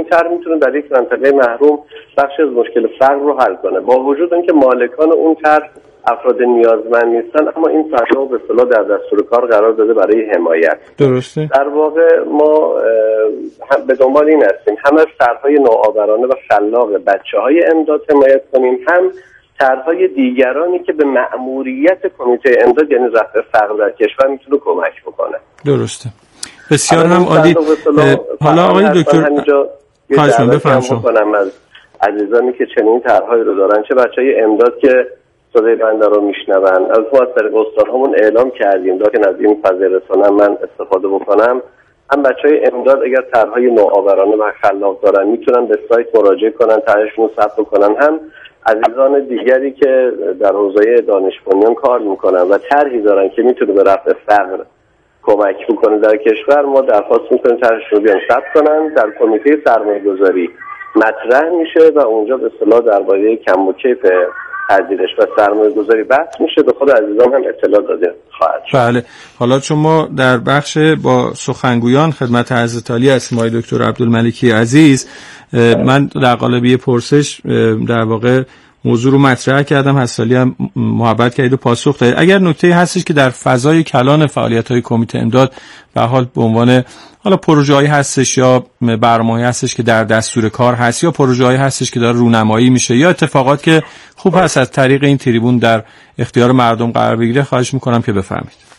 طرح میتونه در یک منطقه محروم بخش از مشکل فقر رو حل کنه، با وجود اینکه مالکان اون طرح افراد نیازمند نیستن، اما این صندوق به اصطلاح در دستور کار قرار داده برای حمایت. درسته. در واقع ما به دنبال این هستیم هم از طرح‌های نوآورانه و خلاق بچه‌های امداد حمایت کنیم، هم طرح‌های دیگرانی که به مأموریت کمیته امداد یعنی رفع فقر در کشور میتونه کمک بکنه. درسته. بسیار هم عالی. حالا آقای دکتر همینجا بفرمایید از عزیزانی که چنین طرح‌هایی رو دارن، چه بچه‌های امداد که صدای بنده رو میشنون، از ما از طریق استادهامون اعلام کردیم که از این فضای رسانه من استفاده بکنم، هم بچه‌های امداد اگر طرح‌های نوآورانه و خلاق دارن میتونن به سایت مراجعه کنن، طرحشون رو ثبت کنن، هم عزیزان دیگری که در حوزه دانش بنیان کار میکنن و طرحی دارن که میتونه به رفع فقر کمک بکنه در کشور، ما درخواست میکنیم طرحشون رو بیان ثبت کنن، در کمیته سرمایه‌گذاری مطرح میشه و اونجا به اصطلاح درباره کم و کیف پذیرش و سرمایه‌گذاری بحث میشه، به خود عزیزان هم اطلاع داده خواهد شد. بله. حالا چون ما در بخش با سخنگویان خدمت حضرت عالی هستیم، آقای دکتر عبدالملکی عزیز، من در قالب پرسش در واقع موضوع رو مطرح کردم، حضرت عالی هم محبت کردید و پاسخ دادید. اگر نکته‌ای هستش که در فضای کلان فعالیت‌های کمیته امداد به حال به عنوان حالا پروژه‌ای هستش یا برنامه‌ای هستش که در دستور کار هست یا پروژه‌ای هستش که داره رونمایی میشه یا اتفاقات که خوب هست از طریق این تریبون در اختیار مردم قرار بگیره، خواهش میکنم که بفرمایید.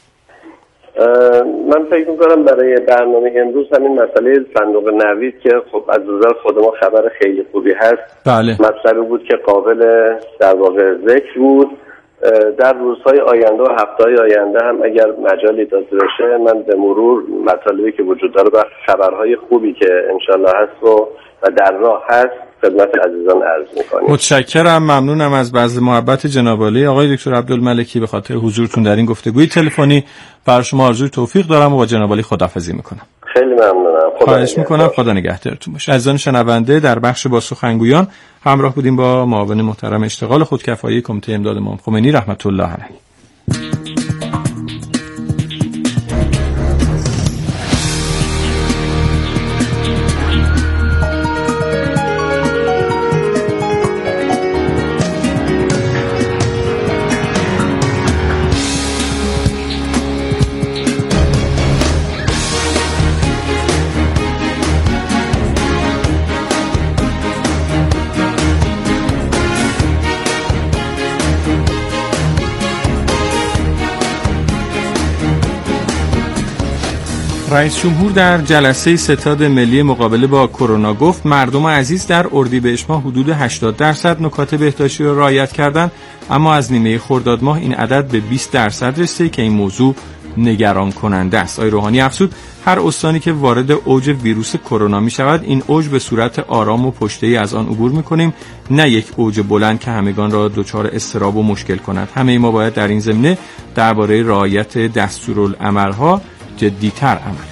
من فکر میکنم برای برنامه امروز همین مسئله صندوق نوید که خب از نظر خود ما خبر خیلی خوبی هست، بله. مطلبی بود که قابل در واقع ذکر بود. در روزهای آینده و هفته‌های آینده هم اگر مجالی داشته باشه من به مرور مطالبی که وجود داره و خبرهای خوبی که انشالله هست و در راه هست خدمت عزیزان عرض می‌کنیم. متشکرم، ممنونم از بذل محبت جناب عالی. آقای دکتر عبدالملکی به خاطر حضورتون در این گفتگوی تلفنی برای شما آرزوی توفیق دارم و با جناب عالی خداحافظی می‌کنم. خیلی ممنونم. خواهش می‌کنم، خدا نگهدارتون باشه. عزیزان شنونده، در بخش با سخنگویان همراه بودیم با معاون محترم اشتغال خودکفایی کمیته امداد امام خمینی رحمت الله علیه. رئیس جمهور در جلسه ستاد ملی مقابله با کرونا گفت مردم عزیز در اردیبهشت ماه حدود 80% نکات بهداشتی را رعایت کردند، اما از نیمه خرداد ماه این عدد به 20% رسیده که این موضوع نگران کننده است. آقای روحانی افزود هر استانی که وارد اوج ویروس کرونا می شود این اوج به صورت آرام و پشته‌ای از آن عبور می کنیم، نه یک اوج بلند که همگان را دچار اضطراب و مشکل کند. همه ما باید در این زمینه درباره رعایت دستورالعمل‌ها جدی‌تر عمل کنیم.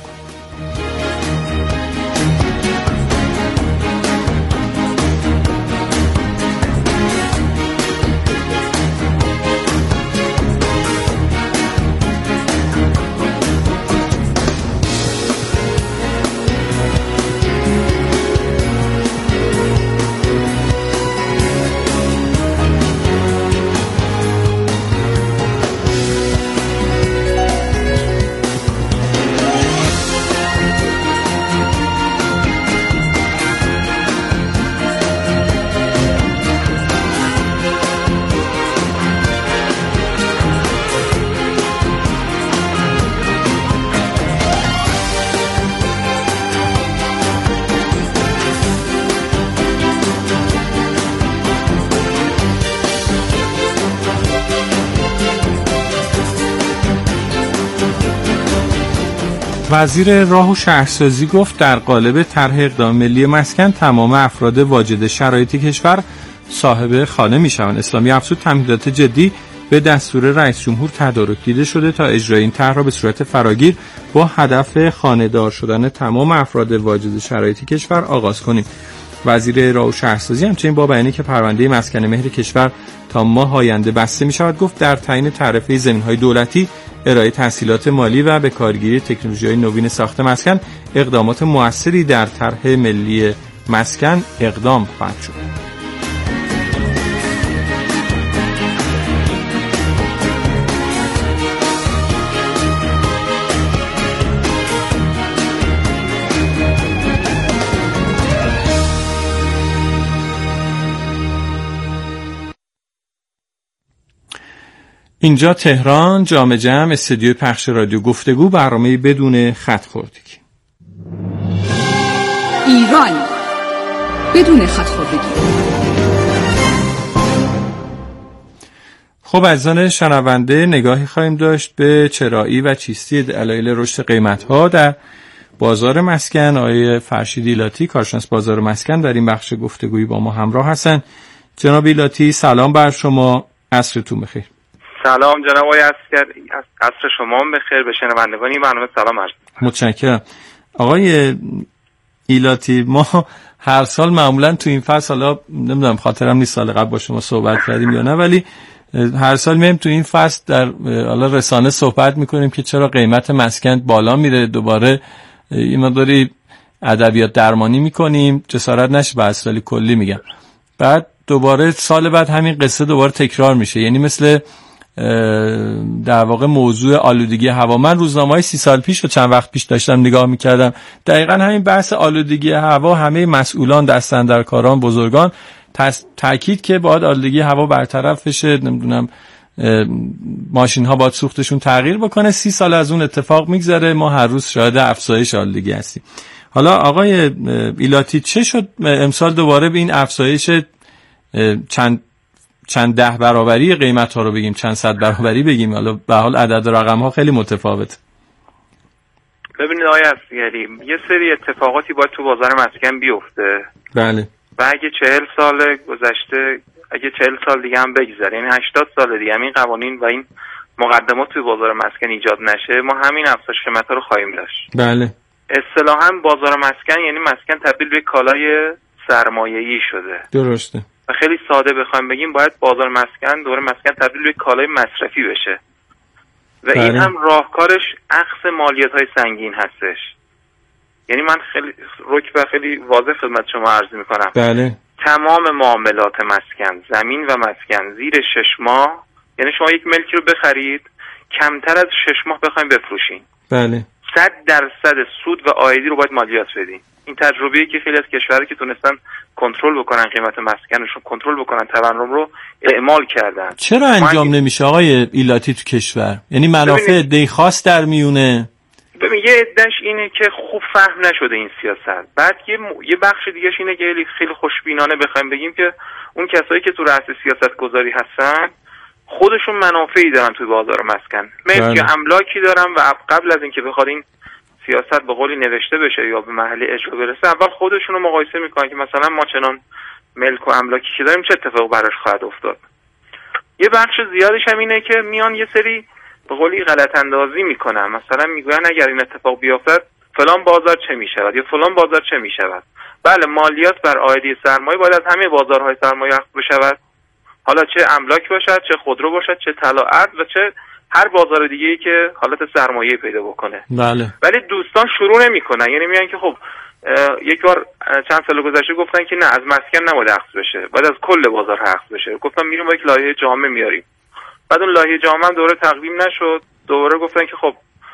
وزیر راه و شهرسازی گفت در قالب طرح اقدام ملی مسکن تمام افراد واجد شرایط کشور صاحب خانه میشوند. اسلامی افزود تمهیدات جدی به دستور رئیس جمهور تدارک دیده شده تا اجرای این طرح را به صورت فراگیر با هدف خانه‌دار شدن تمام افراد واجد شرایط کشور آغاز کنیم. وزیر راه و شهرسازی همچنین با بیانی که پرونده مسکن مهر کشور تا ماه آینده بسته می شود گفت در تعیین تعرفه زمین‌های دولتی، ارائه تسهیلات مالی و به کارگیری تکنولوژی‌های نوین ساخت مسکن اقدامات مؤثری در طرح ملی مسکن اقدام خواهد شد. اینجا تهران، جام جم، استودیوی پخش رادیو گفتگو، برنامه بدون خط خوردگی. ایران بدون خط خوردگی. خب عزیزان شنونده، نگاهی خواهیم داشت به چرایی و چیستی دلایل رشد قیمت‌ها در بازار مسکن. آقای فرشید ایلاتی، کارشناس بازار مسکن، در این بخش گفتگویی با ما همراه هستند. جناب ایلاتی، سلام بر شما، عصرتون بخیر. سلام جناب آقای عصر شما بخیر. به شنوندگان این برنامه سلام عرض می‌کنم. متشکرم. آقای ایلاتی، ما هر سال معمولا تو این فصل، حالا نمیدونم خاطرم نیست سال قبل با شما صحبت کردیم یا نه، ولی هر سال میایم تو این فصل در حالا رسانه صحبت میکنیم که چرا قیمت مسکن بالا میره. دوباره این مقداری ادبیات درمانی میکنیم، جسارت نشه به اصطلاح کلی میگم. بعد دوباره سال بعد همین قصه دوباره تکرار میشه. یعنی مثل در واقع موضوع آلودگی هوا، من روزنامه‌های 30 سال پیش و چند وقت پیش داشتم نگاه میکردم، دقیقاً همین بحث آلودگی هوا، همه مسئولان، دستاندرکاران، بزرگان تاکید که باید آلودگی هوا برطرف بشه، نمیدونم ماشین‌ها باید سوختشون تغییر بکنه. 30 سال از اون اتفاق میگذره، ما هر روز شاهد افزایش آلودگی هستیم. حالا آقای ایلاتی، چه شد امسال دوباره به این افزایش چند ده برابری قیمت ها رو بگیم، چند صد برابری بگیم، حالا به حال عدد رقم ها خیلی متفاوت. ببینید آقای عصیری، یه سری اتفاقاتی باید تو بازار مسکن بیفته. بله. و اگه 40 سال گذشته، اگه 40 سال دیگه هم بگذره، یعنی 80 سال دیگه هم این قوانین و این مقدمات توی بازار مسکن ایجاد نشه، ما همین افزایش قیمت ها رو خواهیم داشت. بله. اصطلاحاً بازار مسکن یعنی مسکن تبدیل به کالای سرمایه‌ای شده. درسته. و خیلی ساده بخوایم بگیم، باید بازار مسکن، دوره مسکن تبدیل به کالای مصرفی بشه. و بله. این هم راهکارش اخذ مالیات‌های سنگین هستش. یعنی من خیلی رکبه خیلی واضح خدمت شما عرض می‌کنم. بله. تمام معاملات مسکن، زمین و مسکن زیر 6 ماه، یعنی شما یک ملکی رو بخرید کمتر از 6 ماه بخواید بفروشین، بله، 100% سود و عایدی رو باید مالیات بدین. این تجربه‌ای که خیلی از کشورها که تونستن کنترل بکنن قیمت مسکنشون، کنترل بکنن تورم رو، اعمال کردن. چرا انجام نمیشه آقای ایلاتی تو کشور؟ یعنی منافع عده‌ای خاص در میونه. ببین یه عده‌اش اینه که خوب فهم نشده این سیاست. بعد یه بخش دیگه‌ش اینه که خیلی خوشبینانه بخوایم بگیم که اون کسایی که تو رأس سیاست گذاری هستن خودشون منافعی دارن توی بازار مسکن، ملک املاکی دارن و قبل از اینکه بخواد این سیاست به قولی نوشته بشه یا به مرحله اجرا برسه، اول خودشون رو مقایسه میکنن که مثلا ما چنان ملک و املاکی که داریم چه اتفاق براش خواهد افتاد. یه بخش زیادش هم اینه که میان یه سری به قولی غلط اندازی میکنن، مثلا میگن اگر این اتفاق بیفتد فلان بازار چه میشود یا فلان بازار چه میشود. بله، مالیات بر عایدی سرمایه باید از همه بازارهای سرمایه اخذ بشود، حالا چه املاک باشد، چه خودرو باشد، چه طلا ارز و چه هر بازار دیگه‌ای که حالت سرمایه پیدا بکنه. بله. ولی دوستان شروع نمی‌کنن، یعنی میگن که خب یک بار چند سال گذشته گفتن که نه، از مسکن نباید اخذ بشه، باید از کل بازار اخذ بشه. گفتم میریم با یک لایحه جامع میاریم. بعد اون لایحه جامع هم دوره تقدیم نشد، دوباره گفتن که خب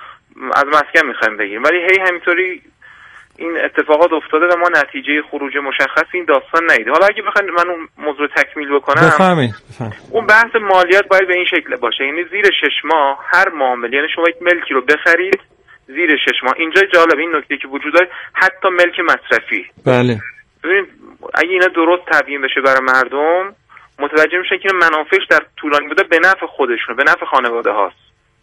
از مسکن می‌خوایم بگیریم. ولی هی همینطوری این اتفاقات افتاده و ما نتیجه خروج مشخص این داستان ندیدیم. حالا اگه بخواید من اون موضوع تکمیل بکنم، بفرمایید. اون بحث مالیات باید به این شکل باشه، یعنی زیر 6 ماه هر معامله، یعنی شما یک ملکی رو بخرید زیر 6 ماه. اینجا جالب این نکته که وجود داره، حتی ملک مصرفی. بله. ببینید اگه اینا درست تبیین بشه برای مردم، متوجه میشن که منافعش در طولانی مدت به نفع خودشونه، به نفع خانواده هاست.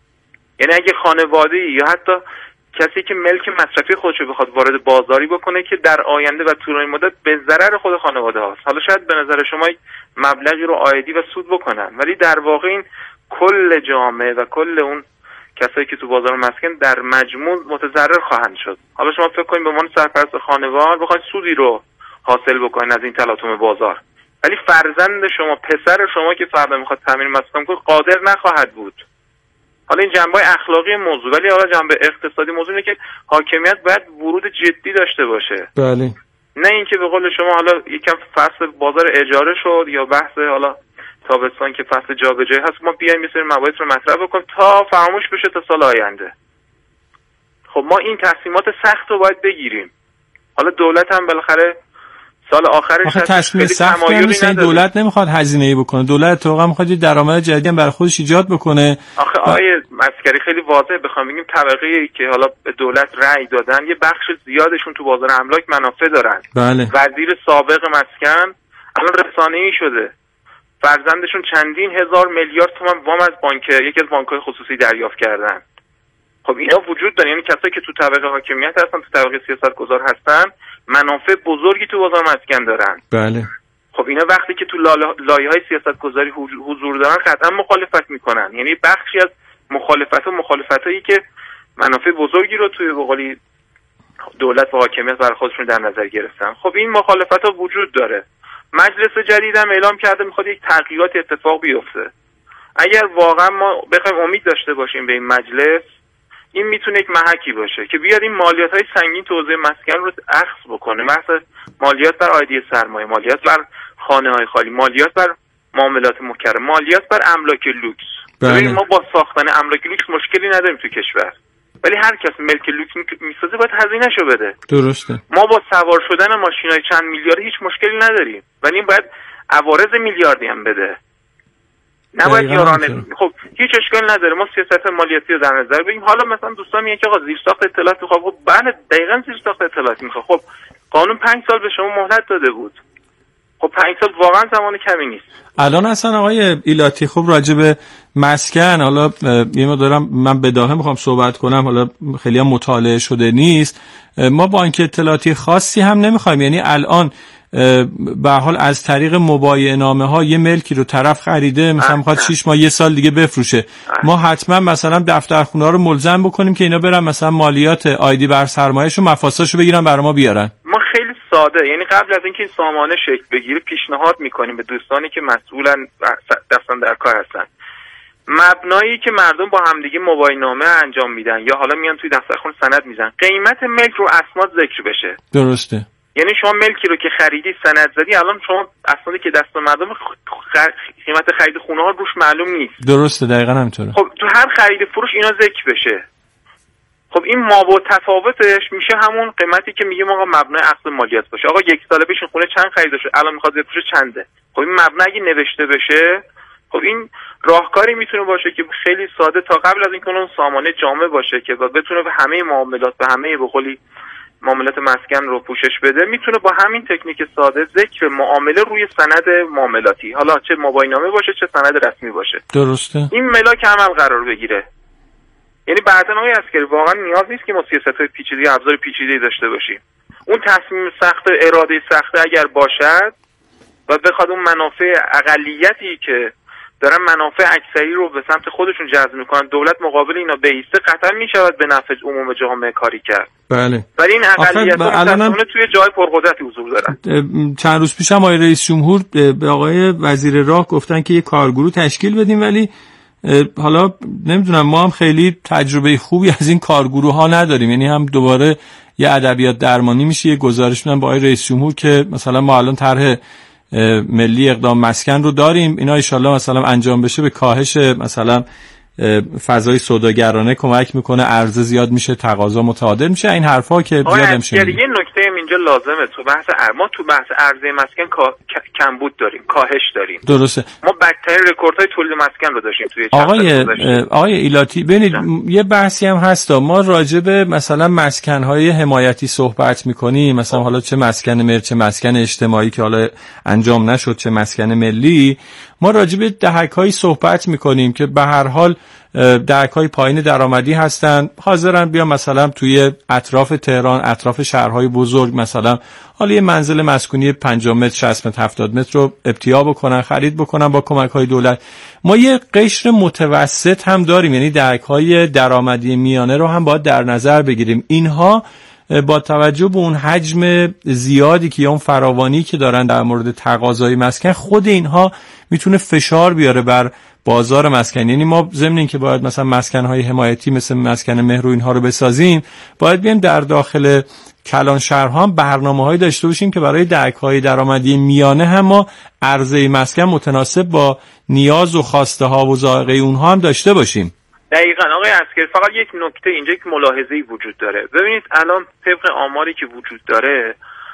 یعنی اگه خانواده‌ای یا حتی کسی که ملک مصرفی خودشو بخواد وارد بازاری بکنه که در آینده و طولانی مدت به ضرر خود خانواده هاست، حالا شاید به نظر شما مبلغی رو عایدی و سود بکنن، ولی در واقع این کل جامعه و کل اون کسایی که تو بازار مسکن در مجموع متضرر خواهند شد. حالا شما فکر کنید به عنوان سرپرست خانوار بخواید سودی رو حاصل بکنید از این تلاطم بازار، ولی فرزند شما، پسر شما که فردا میخواد تامین مسکن کنه قادر نخواهد بود. حالا این جنبه اخلاقی موضوع، ولی حالا جنبه اقتصادی موضوع اینه که حاکمیت باید ورود جدی داشته باشه. بله. نه اینکه به قول شما حالا یکم فصل بازار اجاره شد یا بحث حالا تابستان که فصل جابجایی هست ما بیایم یه سری مباحث رو مطرح بکنیم تا فراموش بشه تا سال آینده. خب ما این تصمیمات سخت رو باید بگیریم. حالا دولت هم بالاخره سال آخرش تصمیم سخت نیست، این دولت نمیخواد هزینه‌ای بکنه، دولت اتفاقا میخواد یه درآمد جدید هم برای خودش ایجاد بکنه. آخه آیه عسکری خیلی واضح بخوام بگیم طبقه‌ای که حالا به دولت رأی دادن یه بخش زیادشون تو بازار املاک منافع دارن. بله. وزیر سابق مسکن الان رسانه‌ای شده، فرزندشون چندین هزار میلیارد تومان وام از یکی از بانک‌های خصوصی دریافت کردن. خب اینا وجود داره، یعنی کسایی که تو طبقه حاکمیت هستن، تو طبقه سیاستگزار هستن، منافع بزرگی تو بازار مسکن دارن. بله. خب اینا وقتی که تو لایه‌های سیاستگذاری حضور دارن قطعا مخالفت میکنن، یعنی بخشی از مخالفتایی که منافع بزرگی رو توی بقولی دولت و حاکمیت برای خودشون در نظر گرفتن. خب این مخالفت‌ها وجود داره. مجلس جدید هم اعلام کرده میخواد یک تغییرات اتفاق بیفته. اگر واقعا ما بخوایم امید داشته باشیم به این مجلس، این میتونه یک محکی باشه که بیاد این مالیات‌های سنگین تو حوزه مسکن رو اخذ بکنه، مثلا مالیات بر عایدی سرمایه، مالیات بر خانه‌های خالی، مالیات بر معاملات مکرر، مالیات بر املاک لوکس. ببین ما با ساختن املاک لوکس مشکلی نداریم تو کشور، ولی هر کس ملک لوکس میسازه باید هزینه‌شو بده. درسته. ما با سوار شدن ماشینای چند میلیاردی هیچ مشکلی نداریم، ولی این باید عوارض میلیاردی هم بده. نباید یارانه. خب هیچ اشکال نداره ما سیاست مالیاتی رو در نظر بگیریم. حالا مثلا دوستان میگن که آقا زیرساخت اطلاعات میخواد. خب بله دقیقاً زیرساخت اطلاعات میخواد. خب قانون 5 سال به شما مهلت داده بود. خب 5 سال واقعا زمان کمی نیست. الان اصلا آقای ایلاتی خب راجع به مسکن، حالا یه مقدارم من بداهه میخوام صحبت کنم، حالا خیلی هم مطالعه شده نیست، ما بانک اطلاعاتی خاصی هم نمیخوایم. یعنی الان به حال از طریق مبایعه نامه ها یه ملکی رو طرف خریده، مثلا میخواد 6 ماه یه سال دیگه بفروشه، ما حتما مثلا دفترخونه ها رو ملزم بکنیم که اینا برن مثلا مالیات آیدی بر سرمایه‌شو مفاساشو بگیرن برای ما بیارن. ما خیلی ساده، یعنی قبل از اینکه این سامانه شکل بگیره پیشنهاد میکنیم به دوستانی که مسئولن دستان در کار هستن، مبنایی که مردم با همدیگه مبایعه نامه انجام میدن یا حالا میان توی دفترخونه سند میزنن، قیمت ملک رو اسناد ذکر بشه. درسته. یعنی شما ملکی رو که خریدی سند زدی، الان شما اسنادی که دست مردم قیمت خرید خونه ها روش معلوم نیست. درسته دقیقاً همینطوره. خب تو هر خرید فروش اینا ذکر بشه. خب این مابعد تفاوتش میشه همون قیمتی که میگیم آقا مبنای عقد مالیات باشه. آقا یک سال پیش خونه چند خریده شد، الان میخواد بفروشه چنده. خب این مبنا اگه نوشته بشه، خب این راهکاری میتونه باشه که خیلی ساده تا قبل از اینکه اون سامانه جامع باشه که بتونه به همه معاملات، به همه به قولی معاملات مسکن رو پوشش بده، میتونه با همین تکنیک ساده ذکر معامله روی سند معاملاتی، حالا چه مبایعه نامه باشه چه سند رسمی باشه، درسته، این ملاک عمل قرار بگیره. یعنی بعدن آقای عسکری واقعا نیاز نیست که ما سیاست‌های پیچیده، ابزار پیچیده‌ای داشته باشیم. اون تصمیم سخت، اراده سخت اگر باشد و بخواد اون منافع اقلیتی که دارن منافع اکثری رو به سمت خودشون جذب میکنن، دولت مقابل اینا بایسته، قطعا میشود به نفع عموم جامعه کاری کرد. بله. ولی این اقلیت‌ها توی جای پرقدرتی حضور دارن. چند روز پیش هم آقای رئیس جمهور به آقای وزیر راه گفتن که یه کارگروه تشکیل بدیم، ولی حالا نمیدونم ما هم خیلی تجربه خوبی از این کارگروه ها نداریم. یعنی هم دوباره یه ادبیات درمانی میشه، یه گزارش میدن با آقای رئیس جمهور که مثلا ما الان طرح ملی اقدام مسکن رو داریم، اینا ان شاءالله مثلا انجام بشه به کاهش مثلا فضای سوداگرانه کمک میکنه، عرضه زیاد میشه، تقاضا متعادل میشه، این حرفا که زیاد میشه. یه نکته اینجا لازمه تو بحث ما تو بحث عرضه مسکن کمبود داریم، کاهش داریم. درسته. ما بدترین رکوردهای تولید مسکن رو داشتیم توی آقای ایلاتی. ببینید یه بحثی هم هست، ما راجع به مثلا مسکن‌های حمایتی صحبت میکنیم، مثلا حالا چه مسکن ملی، چه مسکن اجتماعی که حالا انجام نشد، چه مسکن ملی، ما راجع به دهک‌هایی صحبت میکنیم که به هر حال دهک‌های پایین درآمدی هستن، حاضرن بیان مثلا توی اطراف تهران، اطراف شهرهای بزرگ، مثلا حالا یه منزل مسکونی 50 متر، 60 متر، 70 متر رو ابتیا بکنن، خرید بکنن با کمک‌های دولت. ما یه قشر متوسط هم داریم، یعنی دهک‌های درآمدی میانه رو هم باید در نظر بگیریم. اینها با توجه به اون حجم زیادی که یا اون فراوانی که دارن در مورد تقاضای مسکن، خود اینها میتونه فشار بیاره بر بازار مسکن. یعنی ما ضمن این که باید مثلا مسکن‌های حمایتی مثل مسکن مهر و اینها رو بسازیم، باید بیایم در داخل کلان شهرها هم برنامه‌هایی داشته باشیم که برای دهک‌های درآمدی میانه هم ما عرضه مسکن متناسب با نیاز و خواسته ها و ذائقه اونها هم داشته باشیم. دقیقاً آقای عسکری، فقط یک نکته اینجا یک ملاحظه‌ای وجود داره. ببینید الان طبق آماری که وجود داره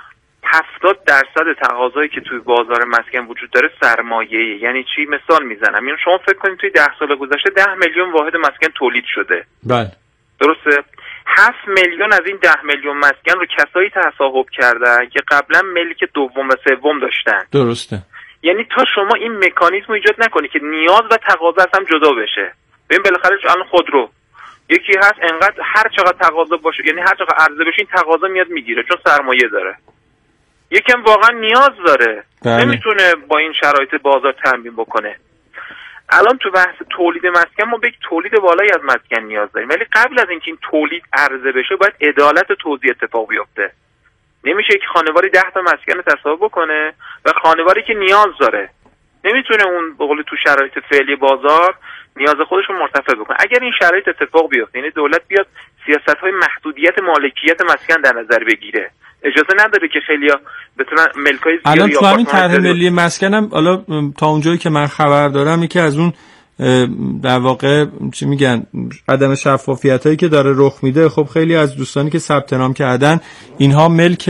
70% تقاضایی که توی بازار مسکن وجود داره سرمایه‌ای. یعنی چی؟ مثال میزنم، یعنی شما فکر کنید توی 10 سال گذشته 10 میلیون واحد مسکن تولید شده. بله. درسته؟ 7 میلیون از این 10 میلیون مسکن رو کسایی تصاحب کردن که قبلا ملک دوم و سوم داشتن. درسته. یعنی تا شما این مکانیزم رو ایجاد نکنی که نیاز و تقاضا از هم جدا بشه. ببین بالاخره الان خودرو یکی هست انقدر هر چقدر تقاضا باشه، یعنی هر چقدر عرضه بشه این تقاضا میاد میگیره چون سرمایه داره. یکم واقعا نیاز داره، نمیتونه با این شرایط بازار تامین بکنه. الان تو بحث تولید مسکن ما به یک تولید بالایی از مسکن نیاز داریم، ولی قبل از اینکه این تولید عرضه بشه باید عدالت توزیع اتفاق بیفته. نمیشه یک خانواری 10 تا مسکن تصاحب بکنه و خانواری که نیاز داره نمیتونه اون به قول تو شرایط فعلی بازار نیاز خودش رو مرتفع بکنه. اگر این شرایط اتفاق بیفته، یعنی دولت بیاد سیاست‌های محدودیت مالکیت مسکن در نظر بگیره، اجازه نداره که خیلیا بتونن ملکای زیادی الان تو همین طرح ملی مسکنم حالا تا اونجایی که من خبر دارم یکی از اون در واقع چی میگن عدم شفافیتایی که داره رخ میده، خب خیلی از دوستانی که ثبت نام کردن اینها ملک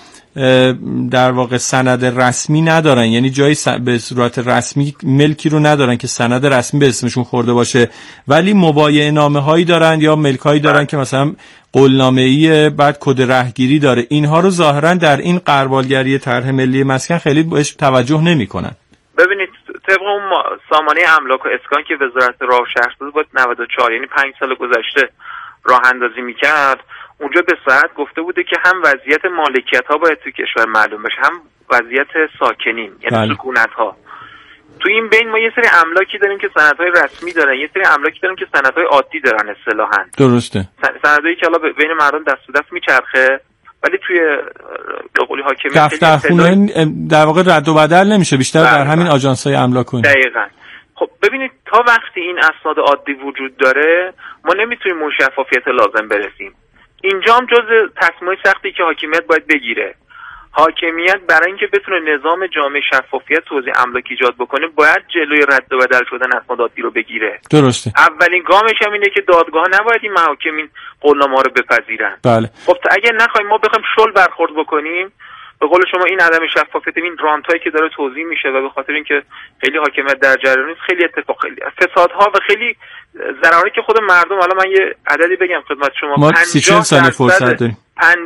در واقع سند رسمی ندارن، یعنی جایی به صورت رسمی ملکی رو ندارن که سند رسمی به اسمشون خورده باشه، ولی مبایعه نامه هایی دارن یا ملک هایی دارن که مثلا قولنامه‌ای بعد کد رهگیری داره. اینها رو ظاهرا در این غربالگری طرح ملی مسکن خیلی بهش توجه نمی‌کنن. ببینید طبق اون سامانه املاک و اسکان که وزارت راه و شهرسازی بود 94 یعنی 5 سال گذشته راه اندازی می‌کرد، اونجا به صراحت گفته بوده که هم وضعیت مالکیت‌ها باید تو کشور معلوم بشه، هم وضعیت ساکنین یعنی سکونت‌ها. تو این بین ما یه سری املاکی داریم که سندهای رسمی دارن، یه سری املاکی داریم که سندهای عادی دارن اصطلاحاً. درسته. سندهایی که حالا بین مردم دست به دست میچرخه، ولی توی به قولی حاکمیت دفترخونه در واقع رد و بدل نمیشه، بیشتر در همین آژانس‌های املاک و دقیقاً. خب ببینید تا وقتی این اسناد عادی وجود داره ما نمیتونیم اون شفافیت لازم برسیم. اینجا هم جز تصمیمات سختی که حاکمیت باید بگیره. حاکمیت برای اینکه بتونه نظام جامع شفافیت توزیع املاک ایجاد بکنه باید جلوی رد و بدل شدن اسناد عادی رو بگیره. درسته. اولین گامش هم اینه که دادگاه نباید این محاکم این قولنامه‌ها رو بپذیرن. بله. خب اگه نخوایم ما بخوایم شل برخورد بکنیم، به قول شما این عدم شفافیت، این رانتایی که داره توزیع میشه و به خاطر اینکه خیلی حاکمیت در جریان نیست، خیلی اتفاق، خیلی فسادها و خیلی ضرری که خود مردم، حالا من یه عددی بگم خدمت شما، ما 30 ثانیه فرصت داریم.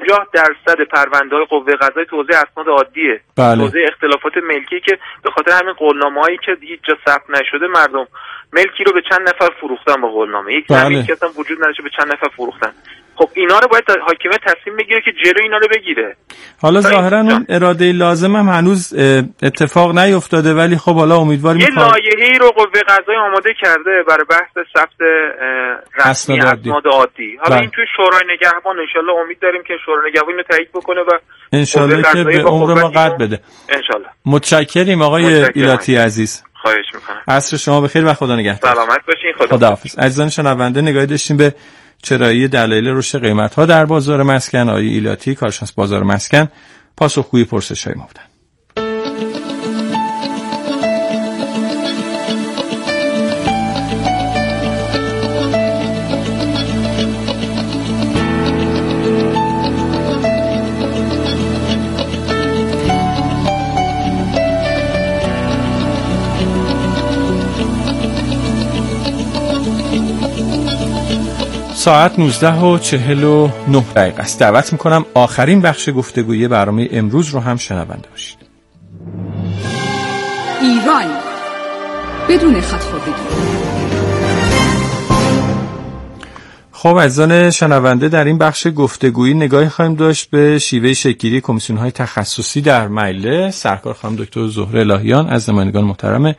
50% پرونده‌های قوه قضاییه توزیع اسناد عادیه. بله. توزیع اختلافات ملکی که به خاطر همین قولنامه‌هایی که هیچ جا ثبت نشده مردم ملکی رو به چند نفر فروختن با قولنامه. یک زمین که اصلا وجود نداشته به چند نفر فروختن. خب اینا رو باید حاکمیت تصمیم بگیره که جلوی اینا رو بگیره. حالا ظاهرا اون اراده لازم هم هنوز اتفاق نیفتاده، ولی خب حالا امیدواریم یه لایحه‌ای رو قوه قضاییه آماده کرده برای بحث ثبت رسمی اسناد عادی. حالا این توی شورای نگهبان ان شاءالله امید داریم که شورای نگهبان رو تایید بکنه و ان شاءالله که به عمر ما قد بده. ان شاءالله. متشکریم آقای ایلاتی عزیز. خواهش می‌کنم. عصر شما بخیر و خدا نگهدار. سلامت باشین. خداحافظ. عزیزان شنونده نگاهی داشتیم به چرایی دلایل رشد قیمت‌ها در بازار مسکن. آقای ایلاتی کارشناس بازار مسکن پاسخگوی پرسش‌های ما بودند. ساعت 19:49 است. دعوت میکنم آخرین بخش گفتگوی برنامه امروز رو هم شنونده باشید. ایران بدون خط‌خوردگی. خب عزیزان شنونده، در این بخش گفتگویی نگاهی خواهیم داشت به شیوه شکل‌گیری کمیسیون‌های تخصصی در مجلس. سرکار خانم دکتر زهره الهیان از نمایندگان محترم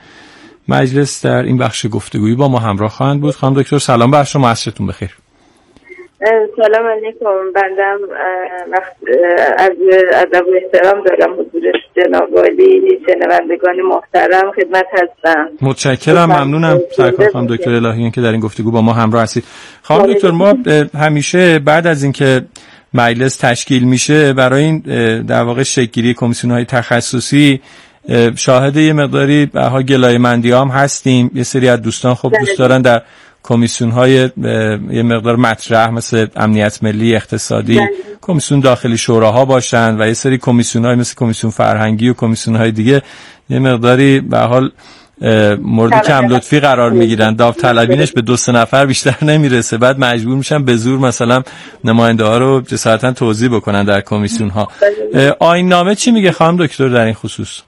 مجلس در این بخش گفتگویی با ما همراه خواهند بود. خانم دکتر سلام بر شما، عصرتون بخیر. سلام علیکم. بندم از ادب و احترام دارم حضور جناب عالی، شنوندگان محترم خدمت هستم. متشکرم، ممنونم سرکار خانم دکتر الهیان که در این گفتگو با ما همراه هستید. خانم دکتر، ما همیشه بعد از اینکه مجلس تشکیل میشه برای این در واقع شکل‌گیری کمیسیون‌های تخصصی شاهد یه مقداری بها گلایه‌مندی هم هستیم. یه سری از دوستان خب دوست دارن در کمیسیون‌های یه مقدار مطرح مثل امنیت ملی، اقتصادی، کمیسیون داخلی شوراها باشن و یه سری کمیسیون‌های مثل کمیسیون فرهنگی و کمیسیون‌های دیگه یه مقداری به حال مورد کم لطفی قرار میگیرن. داوطلبینش به 2-3 نفر بیشتر نمیرسه، بعد مجبور میشن به زور مثلا نماینده ها رو جسارتاً توزیع بکنن در کمیسیون ها. آیین نامه چی میگه خانم دکتر در این خصوص؟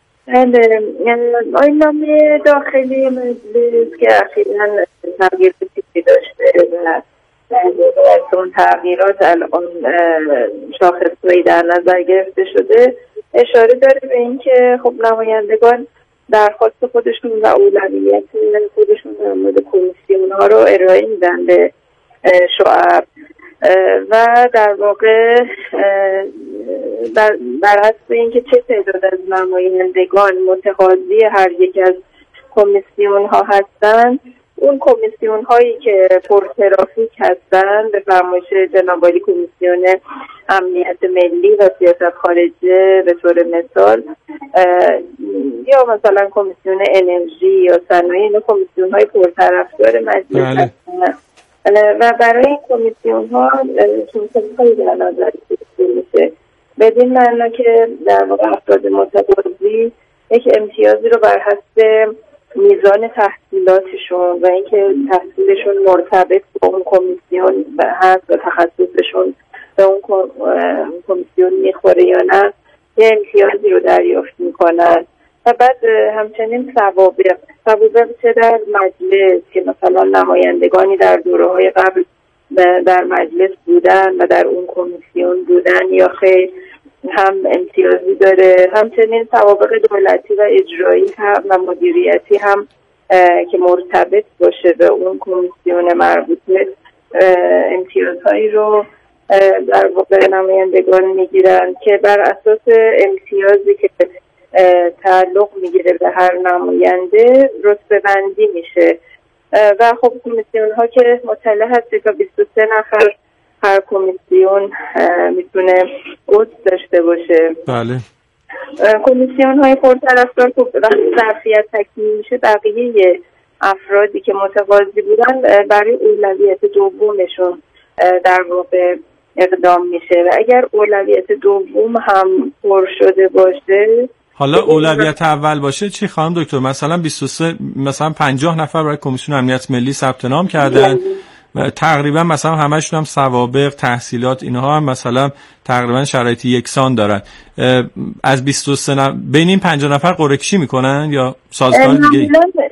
آیین نامه داخلی مجلس که اخیراً تغییر چیزی داشته و از اون تغییرات الان شاخصهایی در نظر گرفته شده اشاره داره به این که خب نمایندگان درخواست خودشون و اولویت خودشون در مورد کمیسیون ها رو ارائه میدن به شعب و در واقع بر اساس اینکه چه تعداد از نمایندگان متقاضی هر یک از کمیسیون ها هستن، اون کمیسیون هایی که پرترافیک هستن به فرمایش جناب عالی کمیسیون امنیت ملی و سیاست خارجه به طور مثال، یا مثلا کمیسیون انرژی یا صنایع، اینا کمیسیون های پرطرفدار مجلس هستن و برای این کمیسیون ها هایی در نظر گرفته میشه بدین معنا که در واقع افراد متقاضی یک امتیازی رو بر حسب میزان تحصیلاتشون و اینکه تحصیلشون مرتبط با اون کمیسیون هست و تخصصشون به اون کمیسیون میخوره یا نه یه امتیازی رو دریافت میکنن. و بعد همچنین سوابق چه در مجلس که مثلا نمایندگانی در دوره‌های قبل در مجلس بودن و در اون کمیسیون بودن یا خیر هم امتیازی داره، همچنین سوابق دولتی و اجرایی هم و مدیریتی هم که مرتبط باشه به اون کمیسیون مربوطه امتیازهایی رو در واقع نمایندگان میگیرن که بر اساس امتیازی که تعلق میگیره به هر نماینده رتبه بندی میشه و خب کمیسیون ها که مطلع هستی تا 23 نفر هر کمیسیون میتونه عضو داشته باشه. بله. کمیسیون های پرطرفدار که وقتی ظرفیت تکمیل میشه بقیه افرادی که متقاضی بودن برای اولویت دومشون در واقع اقدام میشه و اگر اولویت دوم هم پر شده باشه، حالا اولویت اول باشه چی خانم دکتر؟ مثلا 23 مثلا 50 نفر برای کمیسیون امنیت ملی ثبت نام کردن و تقریبا مثلا همشون هم سوابق، تحصیلات اینها هم مثلا تقریبا شرایط یکسان دارن. از 23 بین این 50 نفر قرعه کشی میکنن یا سازمان دیگه؟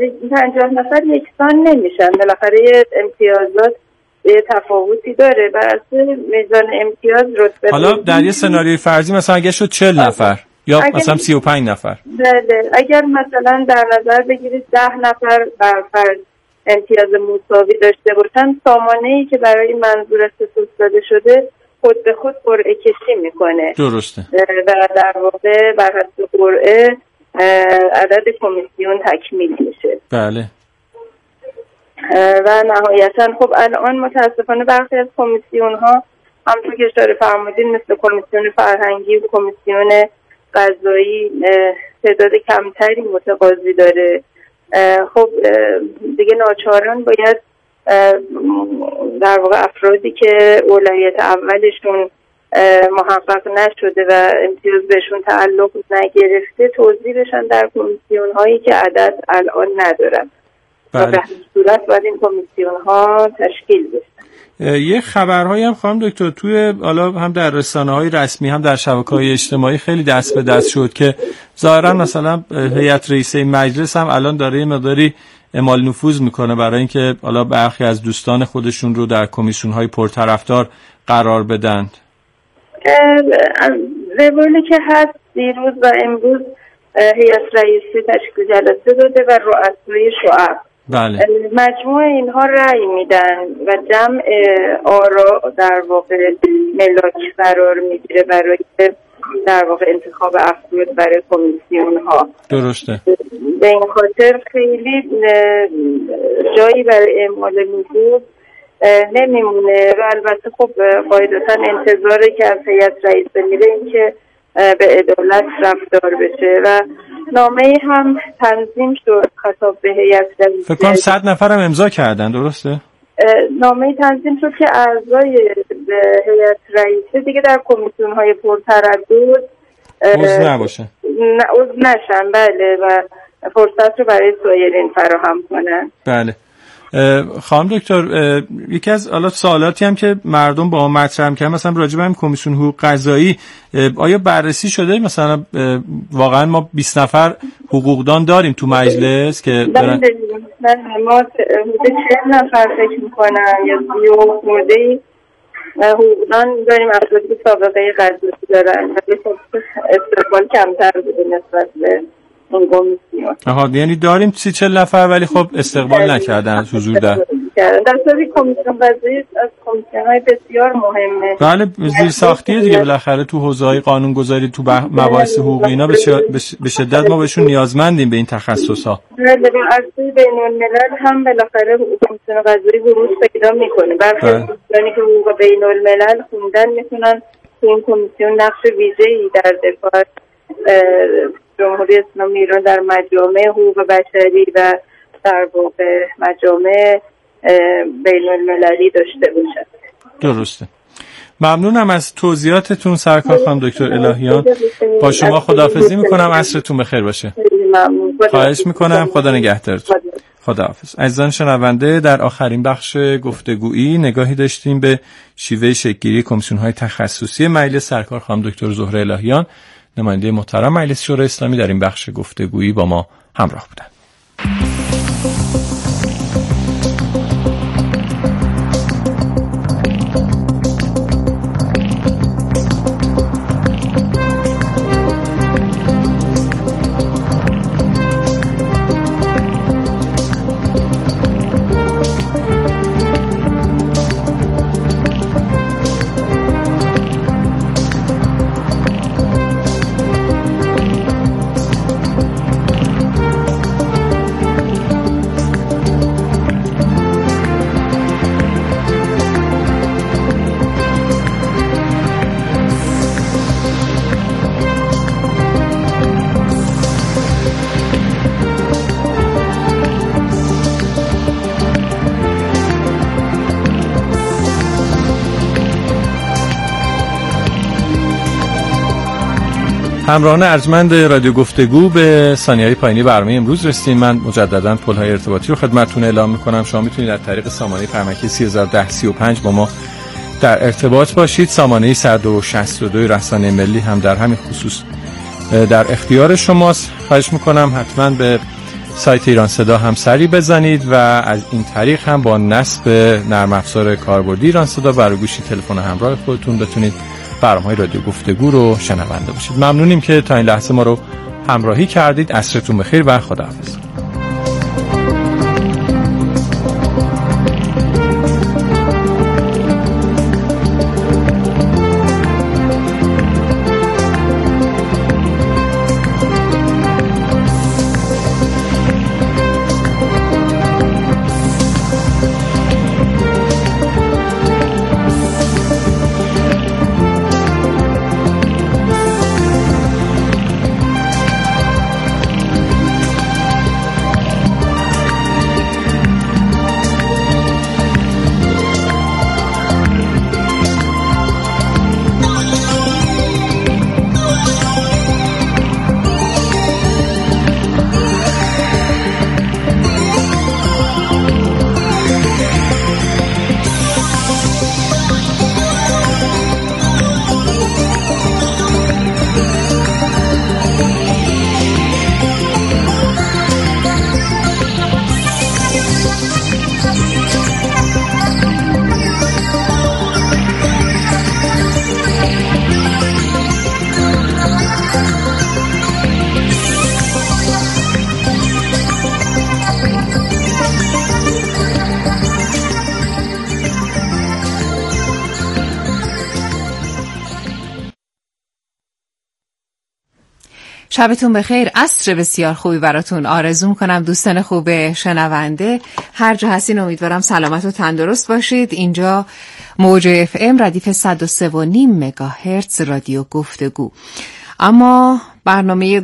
50 نفر یکسان نمیشن، بالاخره امتیازات یه تفاوتی داره بر اساس میزان امتیاز رتبه. حالا در یه سناریوی فرضی مثلا اگه شد 40 نفر یا مثلا 35 نفر، بله اگر مثلا در نظر بگیرید 10 نفر بر فرض امتیاز مساوی داشته باشن، سامانه‌ای که برای منظور اختصاص داده شده خود به خود قرعه کشی میکنه. درسته. و در واقع بر حسب قرعه عدد کمیسیون تکمیل میشه. بله. و نهایتا خب الان متاسفانه برخی از کمیسیون ها همونطور که اشاره فرمودین مثل کمیسیون فرهنگی و کمیسیون قضایی تعداد کمتری متقاضی داره. خب دیگه ناچاران باید در واقع افرادی که اولویت اولشون محقق نشده و امتیاز بهشون تعلق نگرفته توزیع بشن در کمیسیون هایی که عدد الان ندارن. بله. و به همین صورت باید این کمیسیون ها تشکیل بشن. یه خبرهایی هم خانم دکتر توی حالا هم در رسانه‌های رسمی هم در شبکه‌های اجتماعی خیلی دست به دست شد که ظاهرا مثلا هیئت رئیسه مجلس هم الان داره یه مقداری اعمال نفوذ میکنه برای اینکه حالا برخی از دوستان خودشون رو در کمیسیون‌های پرطرفدار قرار بدن. رولی که هست دیروز و امروز هیئت رئیسه تشکیل جلسه داده و رؤسای شعب بله. مجموع اینها رأی میدن و جمع آرا در واقع ملاک قرار میگیره برای در واقع انتخاب افراد برای کمیسیون ها. درسته. به این خاطر خیلی جایی برای اعمال نفوذ نمیمونه و البته خب قاعدتا انتظاره که از هیئت رئیسه میره این که به عدالت رفتار بشه و نامه هم تنظیم شد خطاب به هیئت رئیسه. فکر کنم 100 نفر هم امضا کردن، درسته؟ نامه تنظیم شد که اعضای هیئت رئیسه دیگه در کمیسیون های پرتردد عضو نباشن، عضو نشن، بله، و فرصت رو برای سایرین فراهم کنن. بله. خانم دکتر، یکی از سوالاتی هم که مردم با ما مطرح کردن مثلا راجع به همین کمیسیون حقوق قضایی، آیا بررسی شده مثلا واقعا ما 20 نفر حقوقدان داریم تو مجلس که برن؟ ما حدود 40 نفر فکر میکنم یا 30 خورده حقوقدان داریم، افرادی که سابقه قضایی دارن، ولی خب استقبال کمتر بوده نسبت به اون کمیسیون. یعنی داریم 30-40 نفر ولی خب استقبال نکردن حضور در دستوری کمیسیون قضایی از کمیسیون‌های بسیار مهمه. بله، زیر ساختیه دیگه، بالاخره تو حوزه‌های قانون‌گذاری، تو مباحث حقوقی اینا به شدت ما بهشون نیازمندیم به این تخصص‌ها. بله، در عرصه بین‌الملل هم بالاخره کمیسیون قضایی ورود پیدا می‌کنه. برخی دوستانی که حقوق بین‌الملل خوندن می‌تونن این کمیسیون نقش ویژه‌ای در دفاع جمهوری اسلامی ایران در مجامع حقوق بشری و در واقع مجامع بین المللی داشته باشد. درسته. ممنونم از توضیحاتتون سرکار خانم دکتر الهیان. با شما خداحافظی میکنم، عصرتون بخیر باشه. خواهش میکنم، خدا نگهدارتون. خداحافظ. عزیزان شنونده، در آخرین بخش گفتگویی نگاهی داشتیم به شیوه شکل‌گیری کمیسیون‌های تخصصی مجلس. سرکار خانم دکتر زهره الهیان، نماینده محترم مجلس شورای اسلامی، در این بخش گفتگویی با ما همراه بودند. همراهان ارجمند رادیو گفتگو، به ثانیه‌های پایانی برنامه امروز رسیدیم. من مجددا پل‌های ارتباطی رو خدمتتون اعلام می‌کنم. شما می‌تونید از طریق سامانه پیامکی 301035 با ما در ارتباط باشید. سامانه 162 رسانه ملی هم در همین خصوص در اختیار شماست. خواهش می‌کنم حتما به سایت ایران صدا هم سری بزنید و از این طریق هم با نصب نرم افزار کاربردی ایران صدا بر گوشی تلفن همراه خودتون بتونید برنامه‌های رادیو گفتگو رو شنونده باشید. ممنونیم که تا این لحظه ما رو همراهی کردید. عصرتون بخیر و خداحافظ. شبتون بخیر، عصر بسیار خوبی براتون آرزو میکنم دوستان خوب شنونده. هر جا هستین امیدوارم سلامت و تندرست باشید. اینجا موج FM ردیف 103.5 مگاهرتز رادیو گفتگو. اما برنامه